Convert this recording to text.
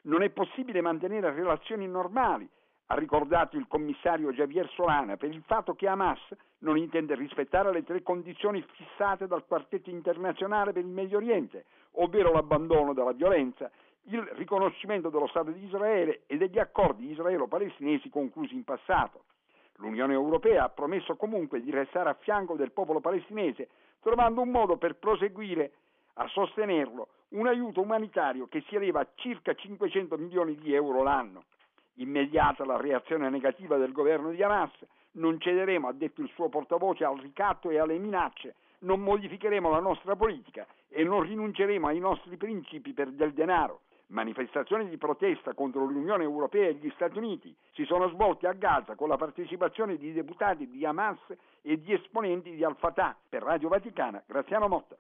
Non è possibile mantenere relazioni normali, ha ricordato il commissario Javier Solana, per il fatto che Hamas non intende rispettare le 3 condizioni fissate dal quartetto internazionale per il Medio Oriente, ovvero l'abbandono della violenza, il riconoscimento dello Stato di Israele e degli accordi israelo-palestinesi conclusi in passato. L'Unione Europea ha promesso comunque di restare a fianco del popolo palestinese, trovando un modo per proseguire a sostenerlo, un aiuto umanitario che si eleva a circa 500 milioni di euro l'anno. Immediata la reazione negativa del governo di Hamas, non cederemo, ha detto il suo portavoce, al ricatto e alle minacce, non modificheremo la nostra politica e non rinunceremo ai nostri principi per del denaro. Manifestazioni di protesta contro l'Unione Europea e gli Stati Uniti si sono svolte a Gaza con la partecipazione di deputati di Hamas e di esponenti di Al-Fatah. Per Radio Vaticana, Graziano Motta.